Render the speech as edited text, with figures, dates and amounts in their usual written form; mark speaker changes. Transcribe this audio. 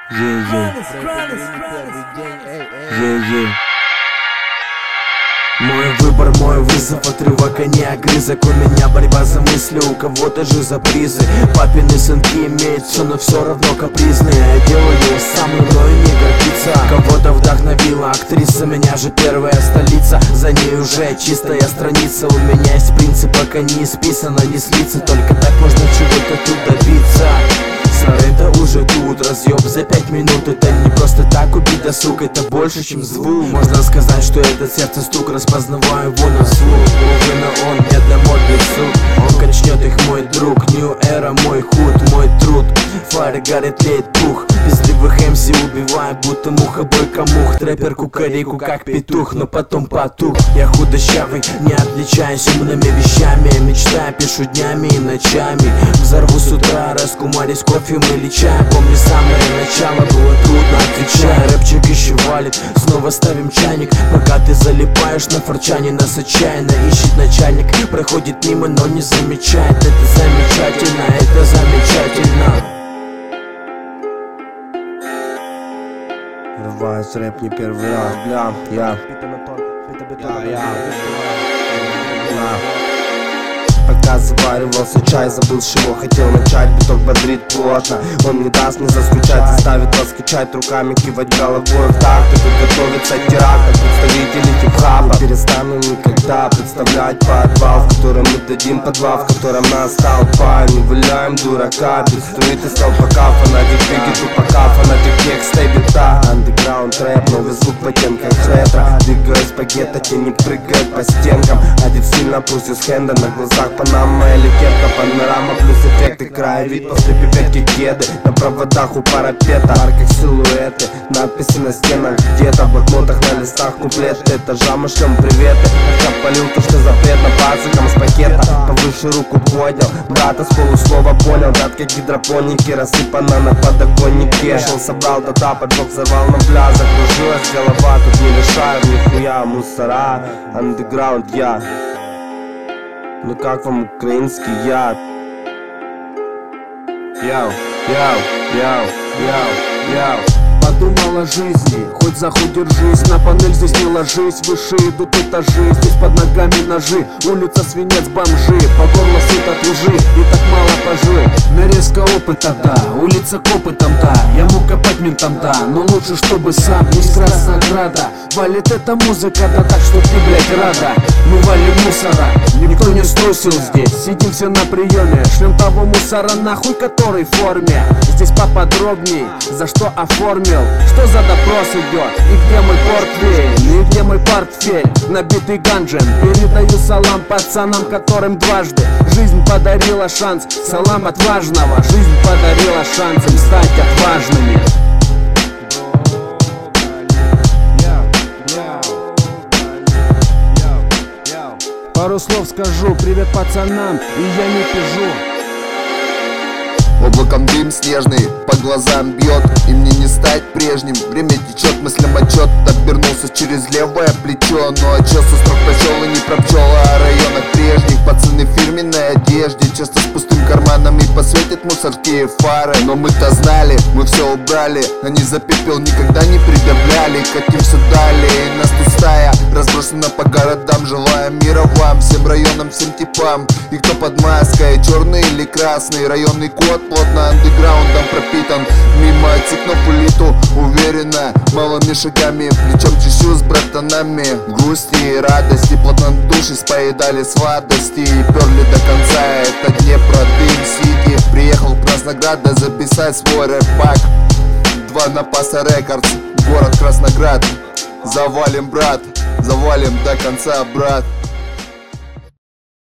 Speaker 1: Мой выбор, мой вызов, отрывок, а не огрызок. У меня борьба за мысли, у кого-то же за призы. Папины сынки имеют все, но все равно капризные. Я делаю сам, мною не гордится. Кого-то вдохновила актриса, меня же первая столица. За ней уже чистая страница. У меня есть принцип, пока не исписано, не слиться. Только так можно чего-то тут добиться. Это уже тут, разъеб за 5 минут. Это не просто так убить досуг, это больше, чем звук. Можно сказать, что этот сердце стук, распознаваю его на слух. Увы, но он не для модных сук. Он качнет их, мой друг. New Era, мой худ, мой труд. Фары горит, леет пух. Пиздливых МС убиваю, будто муха, бойка мух. Трэпер кукареку, как петух, но потом потух. Я худощавый, не отличаюсь умными вещами. Мечтаю, пишу днями и ночами. Взорву с утра, раскумарюсь кофе или чай. Помню самое начало, было трудно, отвечаю. Рэпчик еще валит, снова ставим чайник. Пока ты залипаешь на форчане, нас отчаянно ищет начальник. Проходит мимо, но не замечает. Это замечательно, это замечательно.
Speaker 2: Врываюсь рэп не первый раз, бля, я. Пока заваривался чай, забыл, с чего хотел начать. Биток бодрит плотно, он не даст мне заскучать. Заставит вас скачать руками, кивать головой в такт. И готовится теракт, представители хип-хапа. Перестану никогда представлять подвал, в котором мы дадим подвал, в котором нас толпа. Не валяем дурака, без струиты столпака. Фанатик беги тупака, фанатик текста и бита. Андеграунд рэп, новый звук в оттенках ретро. Двигаюсь по гетто, тени прыгают по стенкам. Одет сильно, пусть из хенда, на глазах Панама или кепка, панорама плюс эффекты. Край вид после пипетки кеды, на проводах у парапета. Арках силуэты, надписи на стенах где-то. В блокнотах на листах куплеты, этажам шлем приветы. Как полил то, что запретно пацикам с пакета. Повыше руку поднял, брата с полуслова понял. Брат как гидропоники, рассыпана на подоконнике. Шел, собрал, да-да, поджог, взорвал на бля. Закружилась голова, тут не решаю нихуя мусора. Андеграунд я. Ну как вам украинский яд? Яу, яу, яу, яу, яу.
Speaker 3: Подумал о жизни, хоть за хуй держись. На панель здесь не ложись, выше идут этажи. Здесь под ногами ножи, улица свинец, бомжи. По горло сыт от лжи, и так мало пожил. Нарезка опыта, да, улица к опытам, да. Я мог копать ментам, да, но лучше, чтобы сам. Есть Краснограда, валит эта музыка, да так, что ты, блядь, рада. Мы валим мусора, никто не струсил здесь. Сидим все на приеме, шлем того мусора нахуй, который в форме. Здесь поподробней, за что оформил. Что за допрос идет? И где мой портфель? И где мой портфель? Набитый ганджем. Передаю салам пацанам, которым дважды жизнь подарила шанс. Салам отважного. Жизнь подарила шанс им стать отважными. Пару слов скажу, привет пацанам, и я не пижу.
Speaker 4: Облаком дым снежный, по глазам бьет, и мне не стать прежним. Время течет, мыслям отчет, обернулся через левое плечо. Ну а чё, со строк пчел и не про пчел, а о районах прежних. Пацаны в фирменной одежде, часто с пустым карманом, и посветят мусорские фары. Но мы-то знали, мы все убрали, они за пепел никогда не придавляли. Хотим все далее, и нас тут стая разбросана по городам. Желаю мира вам, всем районам, всем типам. И кто под маской, черный или красный, районный код плотно андеграундом пропитан. Мимо отсекнув улиту, уверенно, малыми шагами, плечом чищу с братанами. Грусти и радости, плотно души споедали сладости и перли до конца. Это Днепро, Дым, Сити. Приехал в Красноград, записать свой рэп-пак. 2 на Паса Рекордс, город Красноград. Завалим, брат, завалим до конца, брат.